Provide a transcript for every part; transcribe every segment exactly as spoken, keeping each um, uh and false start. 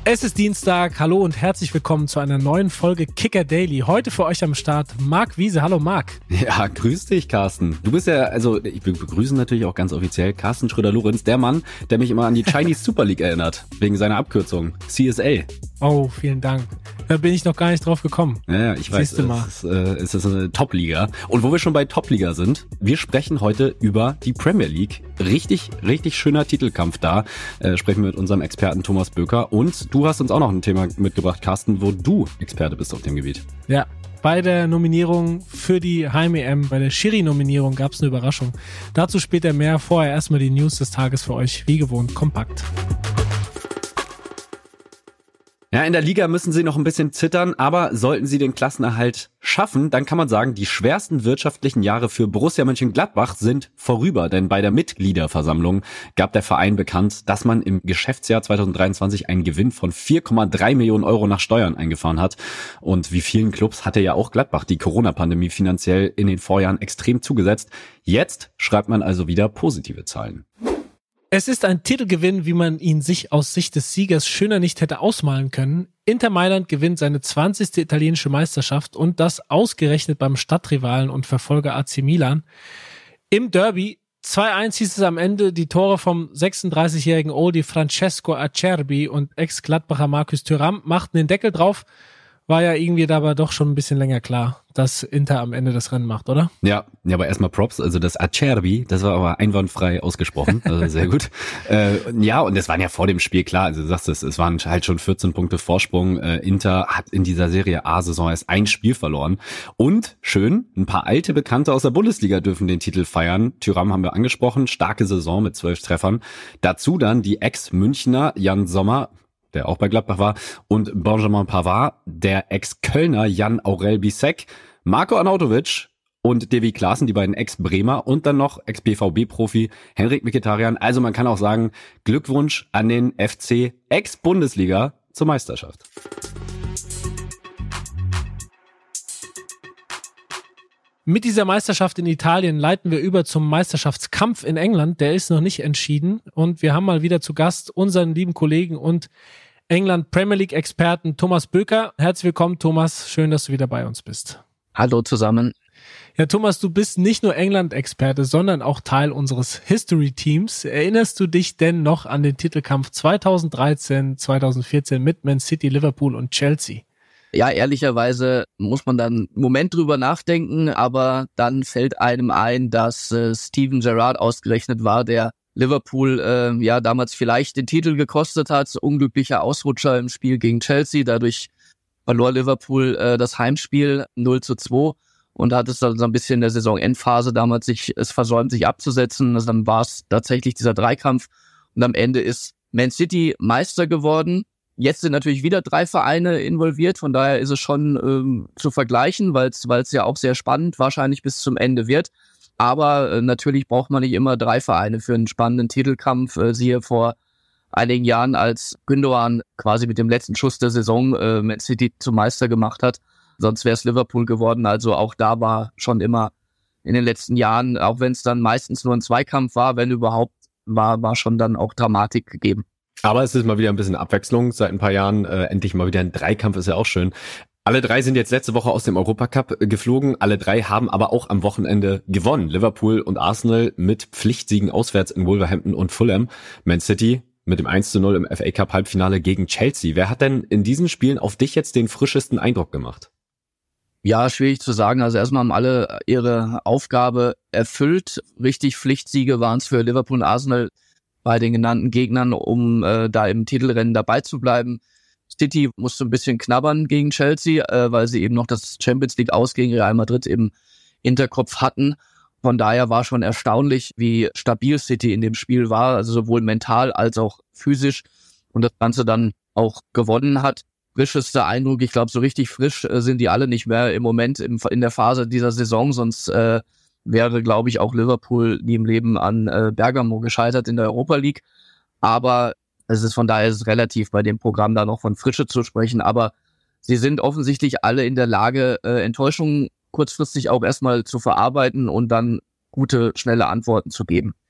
Es ist Dienstag, hallo und herzlich willkommen zu einer neuen Folge Kicker Daily. Heute für euch am Start Marc Wiese. Hallo Marc. Ja, grüß dich Carsten. Du bist ja, also ich begrüße natürlich auch ganz offiziell Carsten Schröder-Lorenz, der Mann, der mich immer an die Chinese Super League erinnert, wegen seiner Abkürzung, C S L. Oh, vielen Dank. Da bin ich noch gar nicht drauf gekommen. Ja, ja, ich weiß, Siehst du mal. Es, ist, äh, es ist eine Top-Liga. Und wo wir schon bei Top-Liga sind, wir sprechen heute über die Premier League. Richtig, richtig schöner Titelkampf da. Äh, sprechen wir mit unserem Experten Thomas Böker. Und du hast uns auch noch ein Thema mitgebracht, Carsten, wo du Experte bist auf dem Gebiet. Ja, bei der Nominierung für die Heim-E M, bei der Schiri-Nominierung gab es eine Überraschung. Dazu später mehr. Vorher erstmal die News des Tages für euch, wie gewohnt, kompakt. Ja, in der Liga müssen sie noch ein bisschen zittern, aber sollten sie den Klassenerhalt schaffen, dann kann man sagen, die schwersten wirtschaftlichen Jahre für Borussia Mönchengladbach sind vorüber, denn bei der Mitgliederversammlung gab der Verein bekannt, dass man im Geschäftsjahr zwanzig dreiundzwanzig einen Gewinn von vier Komma drei Millionen Euro nach Steuern eingefahren hat. Und wie vielen Clubs hatte ja auch Gladbach die Corona-Pandemie finanziell in den Vorjahren extrem zugesetzt. Jetzt schreibt man also wieder positive Zahlen. Es ist ein Titelgewinn, wie man ihn sich aus Sicht des Siegers schöner nicht hätte ausmalen können. Inter Mailand gewinnt seine zwanzigste italienische Meisterschaft und das ausgerechnet beim Stadtrivalen und Verfolger A C Milan. Im Derby zwei eins hieß es am Ende, die Tore vom sechsunddreißigjährigen Oldie Francesco Acerbi und Ex-Gladbacher Marcus Thuram machten den Deckel drauf. War ja irgendwie dabei doch schon ein bisschen länger klar, dass Inter am Ende das Rennen macht, oder? Ja, ja, aber erstmal Props, also das Acerbi, das war aber einwandfrei ausgesprochen, also sehr gut. äh, ja, und das waren ja vor dem Spiel klar, also du sagst es, es waren halt schon vierzehn Punkte Vorsprung. Äh, Inter hat in dieser Serie A-Saison erst ein Spiel verloren. Und schön, ein paar alte Bekannte aus der Bundesliga dürfen den Titel feiern. Thuram haben wir angesprochen, starke Saison mit zwölf Treffern. Dazu dann die Ex-Münchner Jan Sommer, der auch bei Gladbach war, und Benjamin Pavard, der Ex-Kölner Jan Aurel Bisek, Marco Arnautovic und Davy Klaassen, die beiden Ex-Bremer und dann noch Ex-B V B-Profi Henrik Mkhitaryan. Also man kann auch sagen, Glückwunsch an den F C Ex-Bundesliga zur Meisterschaft. Mit dieser Meisterschaft in Italien leiten wir über zum Meisterschaftskampf in England. Der ist noch nicht entschieden und wir haben mal wieder zu Gast unseren lieben Kollegen und England Premier League Experten Thomas Böker. Herzlich willkommen, Thomas. Schön, dass du wieder bei uns bist. Hallo zusammen. Ja, Thomas, du bist nicht nur England-Experte, sondern auch Teil unseres History-Teams. Erinnerst du dich denn noch an den Titelkampf zweitausenddreizehn, zweitausendvierzehn mit Man City, Liverpool und Chelsea? Ja, ehrlicherweise muss man dann einen Moment drüber nachdenken, aber dann fällt einem ein, dass äh, Steven Gerrard ausgerechnet war, der Liverpool äh, ja damals vielleicht den Titel gekostet hat. Unglücklicher Ausrutscher im Spiel gegen Chelsea. Dadurch verlor Liverpool äh, das Heimspiel null zu zwei und hat es dann so ein bisschen in der Saisonendphase damals sich es versäumt, sich abzusetzen. Also dann war es tatsächlich dieser Dreikampf und am Ende ist Man City Meister geworden. Jetzt sind natürlich wieder drei Vereine involviert, von daher ist es schon ähm, zu vergleichen, weil es weil es ja auch sehr spannend wahrscheinlich bis zum Ende wird. Aber äh, natürlich braucht man nicht immer drei Vereine für einen spannenden Titelkampf. Äh, siehe vor einigen Jahren, als Gündogan quasi mit dem letzten Schuss der Saison äh, Man City zum Meister gemacht hat. Sonst wäre es Liverpool geworden. Also auch da war schon immer in den letzten Jahren, auch wenn es dann meistens nur ein Zweikampf war, wenn überhaupt, war, war schon dann auch Dramatik gegeben. Aber es ist mal wieder ein bisschen Abwechslung. Seit ein paar Jahren äh, endlich mal wieder ein Dreikampf, ist ja auch schön. Alle drei sind jetzt letzte Woche aus dem Europacup geflogen. Alle drei haben aber auch am Wochenende gewonnen. Liverpool und Arsenal mit Pflichtsiegen auswärts in Wolverhampton und Fulham. Man City mit dem eins zu null im F A Cup Halbfinale gegen Chelsea. Wer hat denn in diesen Spielen auf dich jetzt den frischesten Eindruck gemacht? Ja, schwierig zu sagen. Also erstmal haben alle ihre Aufgabe erfüllt. Richtig Pflichtsiege waren es für Liverpool und Arsenal bei den genannten Gegnern, um äh, da im Titelrennen dabei zu bleiben. City musste ein bisschen knabbern gegen Chelsea, äh, weil sie eben noch das Champions League Aus gegen Real Madrid im Hinterkopf hatten. Von daher war schon erstaunlich, wie stabil City in dem Spiel war, also sowohl mental als auch physisch und das Ganze dann auch gewonnen hat. Frischester Eindruck, ich glaube, so richtig frisch äh, sind die alle nicht mehr im Moment im, in der Phase dieser Saison, sonst äh, wäre, glaube ich, auch Liverpool nie im Leben an äh, Bergamo gescheitert in der Europa League. Aber es ist von daher ist es relativ bei dem Programm da noch von Frische zu sprechen. Aber sie sind offensichtlich alle in der Lage, äh, Enttäuschungen kurzfristig auch erstmal zu verarbeiten und dann gute, schnelle Antworten zu geben.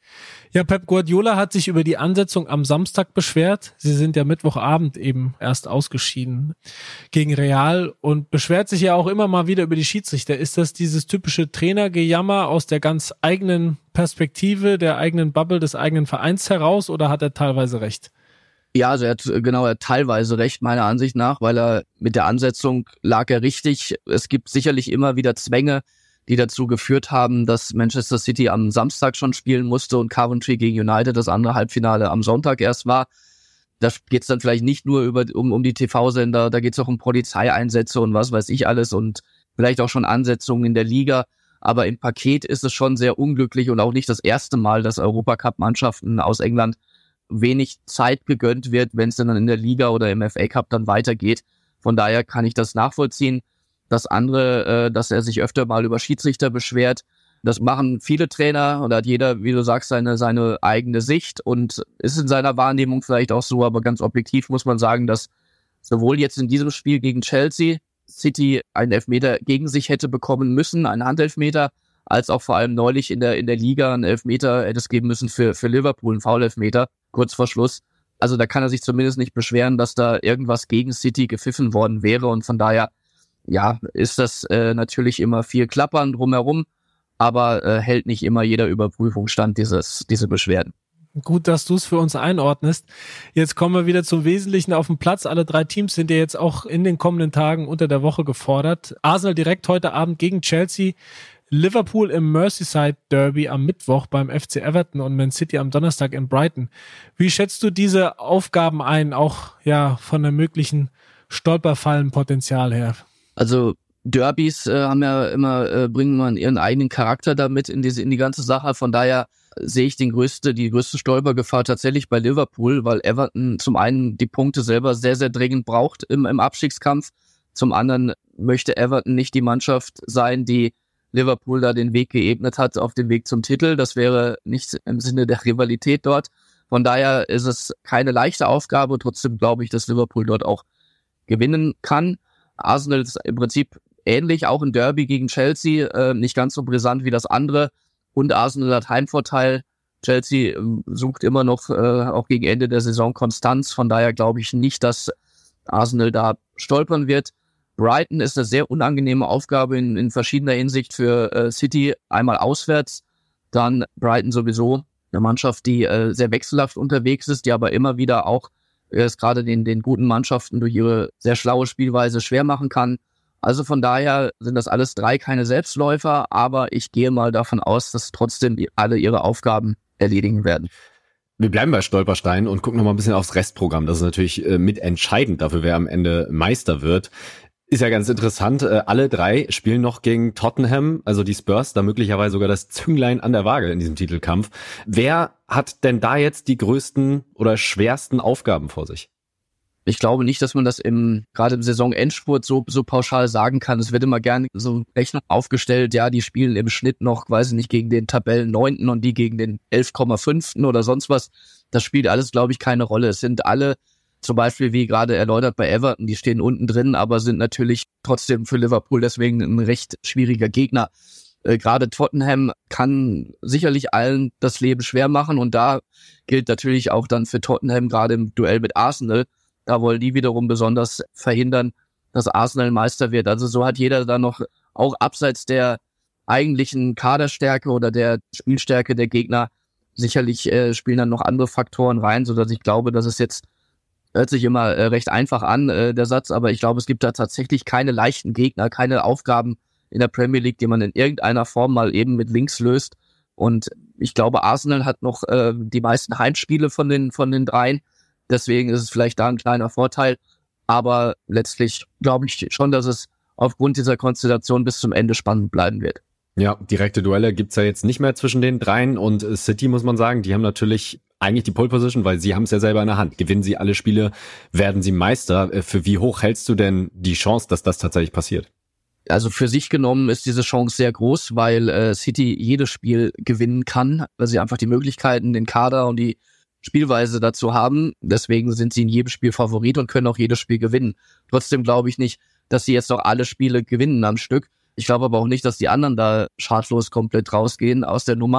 Ja, Pep Guardiola hat sich über die Ansetzung am Samstag beschwert. Sie sind ja Mittwochabend eben erst ausgeschieden gegen Real und beschwert sich ja auch immer mal wieder über die Schiedsrichter. Ist das dieses typische Trainergejammer aus der ganz eigenen Perspektive, der eigenen Bubble des eigenen Vereins heraus oder hat er teilweise recht? Ja, also er hat genau er hat teilweise recht, meiner Ansicht nach, weil er mit der Ansetzung lag er richtig. Es gibt sicherlich immer wieder Zwänge, die dazu geführt haben, dass Manchester City am Samstag schon spielen musste und Coventry gegen United das andere Halbfinale am Sonntag erst war. Da geht es dann vielleicht nicht nur über um, um die T V-Sender, da geht es auch um Polizeieinsätze und was weiß ich alles und vielleicht auch schon Ansetzungen in der Liga. Aber im Paket ist es schon sehr unglücklich und auch nicht das erste Mal, dass Europacup-Mannschaften aus England wenig Zeit gegönnt wird, wenn es dann in der Liga oder im F A Cup dann weitergeht. Von daher kann ich das nachvollziehen. Das andere, äh, dass er sich öfter mal über Schiedsrichter beschwert, das machen viele Trainer und da hat jeder, wie du sagst, seine seine eigene Sicht und ist in seiner Wahrnehmung vielleicht auch so, aber ganz objektiv muss man sagen, dass sowohl jetzt in diesem Spiel gegen Chelsea City einen Elfmeter gegen sich hätte bekommen müssen, einen Handelfmeter, als auch vor allem neulich in der in der Liga einen Elfmeter hätte es geben müssen für für Liverpool, einen Foul-Elfmeter, kurz vor Schluss. Also da kann er sich zumindest nicht beschweren, dass da irgendwas gegen City gepfiffen worden wäre und von daher ja, ist das äh, natürlich immer viel Klappern drumherum, aber äh, hält nicht immer jeder Überprüfung stand, dieses, diese Beschwerden. Gut, dass du es für uns einordnest. Jetzt kommen wir wieder zum Wesentlichen auf den Platz. Alle drei Teams sind ja jetzt auch in den kommenden Tagen unter der Woche gefordert. Arsenal direkt heute Abend gegen Chelsea, Liverpool im Merseyside Derby am Mittwoch beim F C Everton und Man City am Donnerstag in Brighton. Wie schätzt du diese Aufgaben ein, auch ja von der möglichen Stolperfallenpotenzial her? Also Derbys äh, haben ja immer äh, bringen man ihren eigenen Charakter damit in diese in die ganze Sache. Von daher sehe ich den größte die größte Stolpergefahr tatsächlich bei Liverpool, weil Everton zum einen die Punkte selber sehr sehr dringend braucht im im Abstiegskampf. Zum anderen möchte Everton nicht die Mannschaft sein, die Liverpool da den Weg geebnet hat auf dem Weg zum Titel. Das wäre nicht im Sinne der Rivalität dort. Von daher ist es keine leichte Aufgabe. Trotzdem glaube ich, dass Liverpool dort auch gewinnen kann. Arsenal ist im Prinzip ähnlich, auch ein Derby gegen Chelsea, äh, nicht ganz so brisant wie das andere. Und Arsenal hat Heimvorteil. Chelsea äh, sucht immer noch, äh, auch gegen Ende der Saison, Konstanz. Von daher glaube ich nicht, dass Arsenal da stolpern wird. Brighton ist eine sehr unangenehme Aufgabe in, in verschiedener Hinsicht für äh, City. Einmal auswärts, dann Brighton sowieso eine Mannschaft, die äh, sehr wechselhaft unterwegs ist, die aber immer wieder auch es gerade den, den guten Mannschaften durch ihre sehr schlaue Spielweise schwer machen kann. Also von daher sind das alles drei keine Selbstläufer, aber ich gehe mal davon aus, dass trotzdem alle ihre Aufgaben erledigen werden. Wir bleiben bei Stolpersteinen und gucken noch mal ein bisschen aufs Restprogramm. Das ist natürlich äh, mitentscheidend dafür, wer am Ende Meister wird. Ist ja ganz interessant, äh, alle drei spielen noch gegen Tottenham, also die Spurs, da möglicherweise sogar das Zünglein an der Waage in diesem Titelkampf. Wer hat denn da jetzt die größten oder schwersten Aufgaben vor sich? Ich glaube nicht, dass man das im gerade im Saisonendspurt so so pauschal sagen kann. Es wird immer gerne so Rechnung aufgestellt, ja, die spielen im Schnitt noch, weiß ich nicht, gegen den Tabellenneunten und die gegen den elf Komma fünf oder sonst was. Das spielt alles, glaube ich, keine Rolle. Es sind alle zum Beispiel, wie gerade erläutert bei Everton, die stehen unten drin, aber sind natürlich trotzdem für Liverpool deswegen ein recht schwieriger Gegner. Äh, gerade Tottenham kann sicherlich allen das Leben schwer machen und da gilt natürlich auch dann für Tottenham gerade im Duell mit Arsenal. Da wollen die wiederum besonders verhindern, dass Arsenal Meister wird. Also so hat jeder da noch, auch abseits der eigentlichen Kaderstärke oder der Spielstärke der Gegner, sicherlich äh, spielen dann noch andere Faktoren rein, sodass ich glaube, dass es jetzt hört sich immer äh, recht einfach an, äh, der Satz, aber ich glaube, es gibt da tatsächlich keine leichten Gegner, keine Aufgaben in der Premier League, die man in irgendeiner Form mal eben mit links löst. Und ich glaube, Arsenal hat noch äh, die meisten Heimspiele von den von den dreien. Deswegen ist es vielleicht da ein kleiner Vorteil. Aber letztlich glaube ich schon, dass es aufgrund dieser Konstellation bis zum Ende spannend bleiben wird. Ja, direkte Duelle gibt's ja jetzt nicht mehr zwischen den dreien und City, muss man sagen, die haben natürlich eigentlich die Pole Position, weil sie haben es ja selber in der Hand. Gewinnen sie alle Spiele, werden sie Meister. Für wie hoch hältst du denn die Chance, dass das tatsächlich passiert? Also für sich genommen ist diese Chance sehr groß, weil äh, City jedes Spiel gewinnen kann, weil sie einfach die Möglichkeiten, den Kader und die Spielweise dazu haben. Deswegen sind sie in jedem Spiel Favorit und können auch jedes Spiel gewinnen. Trotzdem glaube ich nicht, dass sie jetzt noch alle Spiele gewinnen am Stück. Ich glaube aber auch nicht, dass die anderen da schadlos komplett rausgehen aus der Nummer.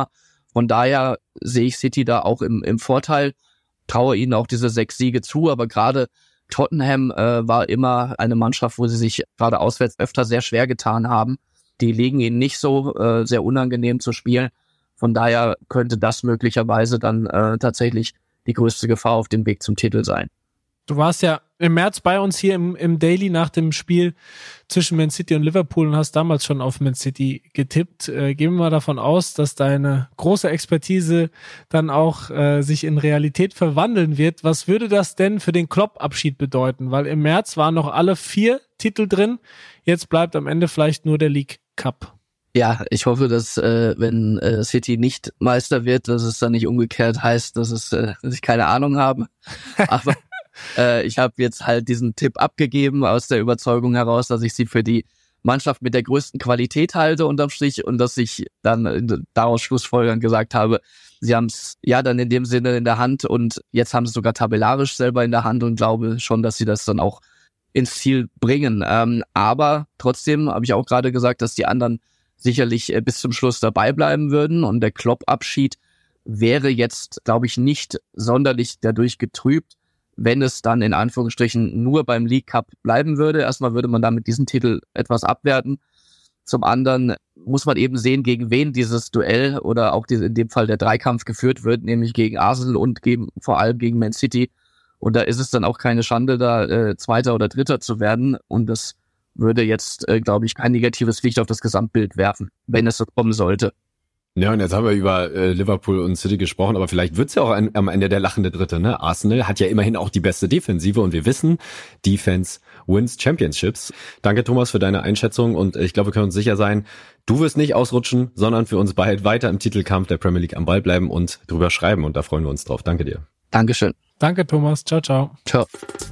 Von daher sehe ich City da auch im, im Vorteil, traue ihnen auch diese sechs Siege zu, aber gerade Tottenham äh, war immer eine Mannschaft, wo sie sich gerade auswärts öfter sehr schwer getan haben. Die liegen ihnen nicht so, äh, sehr unangenehm zu spielen. Von daher könnte das möglicherweise dann äh, tatsächlich die größte Gefahr auf dem Weg zum Titel sein. Du warst ja im März bei uns hier im, im Daily nach dem Spiel zwischen Man City und Liverpool und hast damals schon auf Man City getippt. Äh, gehen wir mal davon aus, dass deine große Expertise dann auch äh, sich in Realität verwandeln wird. Was würde das denn für den Klopp-Abschied bedeuten? Weil im März waren noch alle vier Titel drin. Jetzt bleibt am Ende vielleicht nur der League Cup. Ja, ich hoffe, dass äh, wenn äh, City nicht Meister wird, dass es dann nicht umgekehrt heißt, dass es, äh, dass ich keine Ahnung habe. Aber äh, ich habe jetzt halt diesen Tipp abgegeben aus der Überzeugung heraus, dass ich sie für die Mannschaft mit der größten Qualität halte unterm Strich und dass ich dann daraus schlussfolgernd gesagt habe, sie haben es ja dann in dem Sinne in der Hand und jetzt haben sie sogar tabellarisch selber in der Hand und glaube schon, dass sie das dann auch ins Ziel bringen. Ähm, aber trotzdem habe ich auch gerade gesagt, dass die anderen sicherlich äh, bis zum Schluss dabei bleiben würden und der Klopp-Abschied wäre jetzt, glaube ich, nicht sonderlich dadurch getrübt, wenn es dann in Anführungsstrichen nur beim League Cup bleiben würde. Erstmal würde man damit diesen Titel etwas abwerten. Zum anderen muss man eben sehen, gegen wen dieses Duell oder auch diese, in dem Fall der Dreikampf geführt wird, nämlich gegen Arsenal und gegen, vor allem gegen Man City. Und da ist es dann auch keine Schande, da äh, Zweiter oder Dritter zu werden. Und das würde jetzt, äh, glaube ich, kein negatives Licht auf das Gesamtbild werfen, wenn es so kommen sollte. Ja, und jetzt haben wir über äh, Liverpool und City gesprochen, aber vielleicht wird's ja auch ein, am Ende der lachende Dritte, ne? Arsenal hat ja immerhin auch die beste Defensive und wir wissen, Defense wins Championships. Danke, Thomas, für deine Einschätzung und ich glaube, wir können uns sicher sein, du wirst nicht ausrutschen, sondern für uns beide weiter im Titelkampf der Premier League am Ball bleiben und drüber schreiben und da freuen wir uns drauf. Danke dir. Dankeschön. Danke, Thomas. Ciao, ciao. Ciao.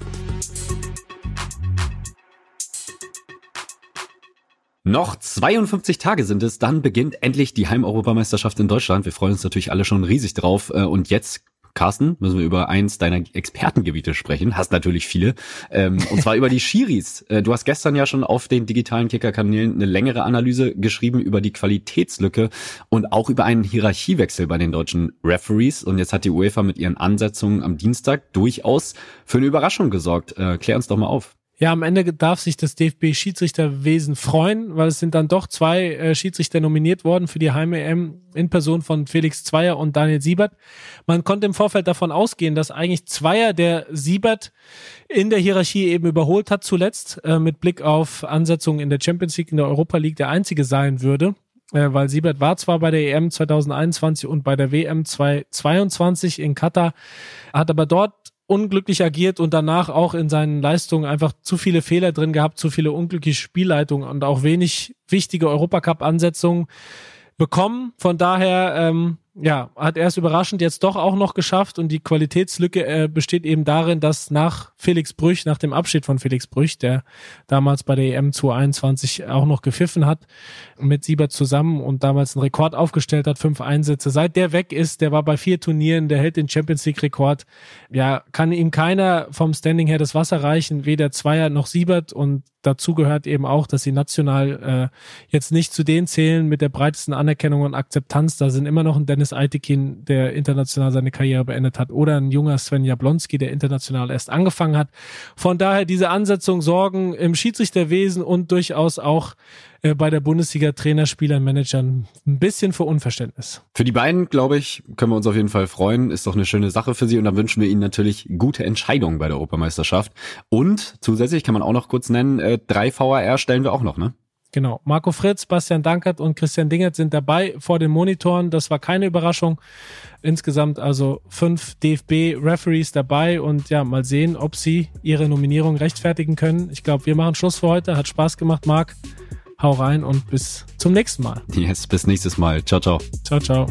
Noch zweiundfünfzig Tage sind es, dann beginnt endlich die Heimeuropameisterschaft in Deutschland. Wir freuen uns natürlich alle schon riesig drauf. Und jetzt, Carsten, müssen wir über eins deiner Expertengebiete sprechen. Hast natürlich viele. Und zwar über die Schiris. Du hast gestern ja schon auf den digitalen Kicker-Kanälen eine längere Analyse geschrieben über die Qualitätslücke und auch über einen Hierarchiewechsel bei den deutschen Referees. Und jetzt hat die UEFA mit ihren Ansetzungen am Dienstag durchaus für eine Überraschung gesorgt. Klär uns doch mal auf. Ja, am Ende darf sich das D F B-Schiedsrichterwesen freuen, weil es sind dann doch zwei äh, Schiedsrichter nominiert worden für die Heim-E M in Person von Felix Zweier und Daniel Siebert. Man konnte im Vorfeld davon ausgehen, dass eigentlich Zweier der Siebert in der Hierarchie eben überholt hat zuletzt, äh, mit Blick auf Ansetzungen in der Champions League, in der Europa League der einzige sein würde, äh, weil Siebert war zwar bei der E M zwanzig einundzwanzig und bei der W M zweitausendzweiundzwanzig in Katar, hat aber dort unglücklich agiert und danach auch in seinen Leistungen einfach zu viele Fehler drin gehabt, zu viele unglückliche Spielleitungen und auch wenig wichtige Europacup-Ansetzungen bekommen. Von daher, ähm, ja, hat er es überraschend jetzt doch auch noch geschafft und die Qualitätslücke äh, besteht eben darin, dass nach Felix Brüch, nach dem Abschied von Felix Brüch, der damals bei der E M zwanzig einundzwanzig auch noch gepfiffen hat, mit Siebert zusammen und damals einen Rekord aufgestellt hat, fünf Einsätze. Seit der weg ist, der war bei vier Turnieren, der hält den Champions League Rekord. Ja, kann ihm keiner vom Standing her das Wasser reichen, weder Zweier noch Siebert und dazu gehört eben auch, dass sie national äh, jetzt nicht zu denen zählen mit der breitesten Anerkennung und Akzeptanz. Da sind immer noch ein Dennis Eitekin, der international seine Karriere beendet hat, oder ein junger Sven Jablonski, der international erst angefangen hat. Von daher diese Ansetzung sorgen im Schiedsrichterwesen und durchaus auch äh, bei der Bundesliga Trainerspielern, Managern ein bisschen für Unverständnis. Für die beiden, glaube ich, können wir uns auf jeden Fall freuen. Ist doch eine schöne Sache für sie und dann wünschen wir ihnen natürlich gute Entscheidungen bei der Europameisterschaft. Und zusätzlich kann man auch noch kurz nennen, äh, drei V A R stellen wir auch noch, ne? Genau. Marco Fritz, Bastian Dankert und Christian Dingert sind dabei vor den Monitoren. Das war keine Überraschung. Insgesamt also fünf D F B-Referees dabei und ja, mal sehen, ob sie ihre Nominierung rechtfertigen können. Ich glaube, wir machen Schluss für heute. Hat Spaß gemacht, Marc. Hau rein und bis zum nächsten Mal. Yes, bis nächstes Mal. Ciao, ciao. Ciao, ciao.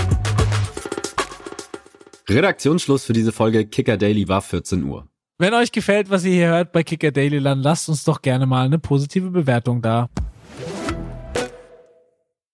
Redaktionsschluss für diese Folge Kicker Daily war vierzehn Uhr. Wenn euch gefällt, was ihr hier hört bei Kicker Daily, dann lasst uns doch gerne mal eine positive Bewertung da.